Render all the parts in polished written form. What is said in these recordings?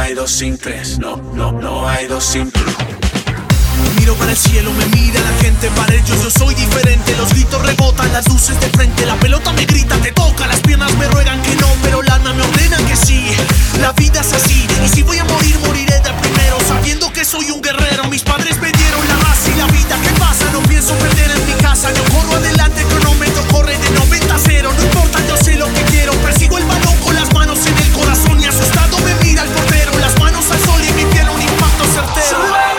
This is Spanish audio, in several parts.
hay dos sin tres, no hay dos sin tres. Miro para el cielo, me mira la gente, para ellos yo soy diferente. Los gritos rebotan, las luces de frente, la pelota me grita, te toca, las piernas me ruegan que no, pero el alma me ordena que sí. La vida es así, y si voy a morir, moriré de primero, sabiendo que soy un guerrero. Mis padres me dieron la raza y la vida, ¿qué pasa? No pienso perder en mi casa, yo corro adelante, el cronómetro corre de 90 a 0. No importa, yo sé lo que quiero, persigo el balón con las manos en el corazón y asustado me mira el portero. Las manos al sol y en mi piel un impacto certero.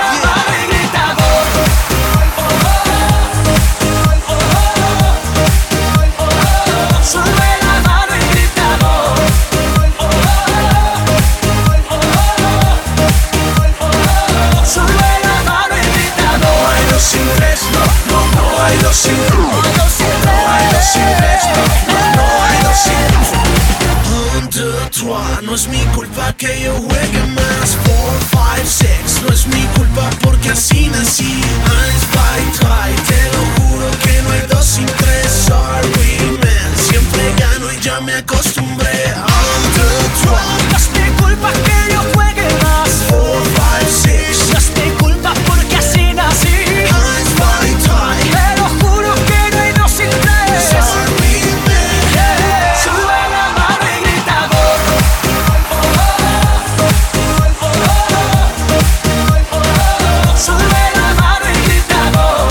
No es mi culpa que yo juegue más 4, 5, 6. No es mi culpa porque así nací. 1, 2, 3, te lo juro que no hay dos sin tres. Sorry man, siempre gano y ya me acostumbré. 1, 2, 3. No es mi culpa que yo juegue más 4, 5, 6. No es mi culpa porque así nací. 1, 2, 3. Te lo juro que no hay dos sin tres. Sorry man. Sube la mano y grita gol. Sube la mano y grita gol.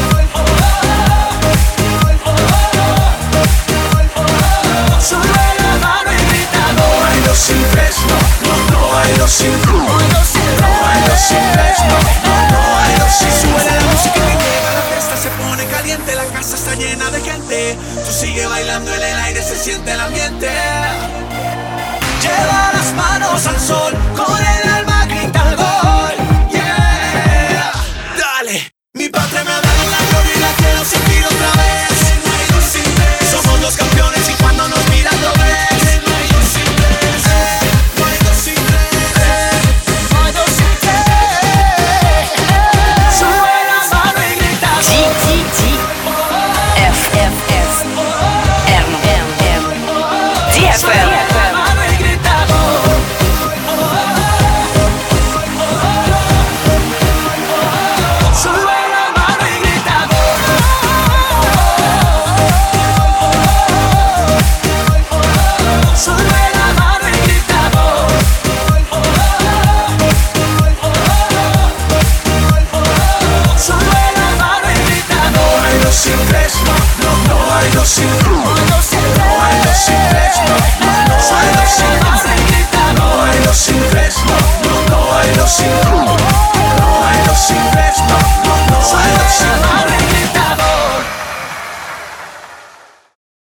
Sube la mano y grita gol. No hay dos sin tres, no hay dos sin tres. No hay dos sin No hay dos sin tres, no hay dos sin tres. Suena la música que llega, la fiesta se pone caliente, la casa está llena de gente. Tú sigue bailando en el aire, se siente el ambiente. Lleva las manos al sol, con el alma grita el gol. Yeah. Dale, mi patria me ha dado la gloria y la quiero sentir otra vez. No hay dos sin tres. Somos los campeones y cuando nos miran lo ves. No hay dos sin tres. No hay dos sin tres. No hay dos sin tres. Sube la mano y grita gol. DFM. La mano y grita gol. Sube la mano y grita gol. Sube la mano y grita gol. Sube la mano y grita gol. No hay dos sin tres, no hay dos sin tres.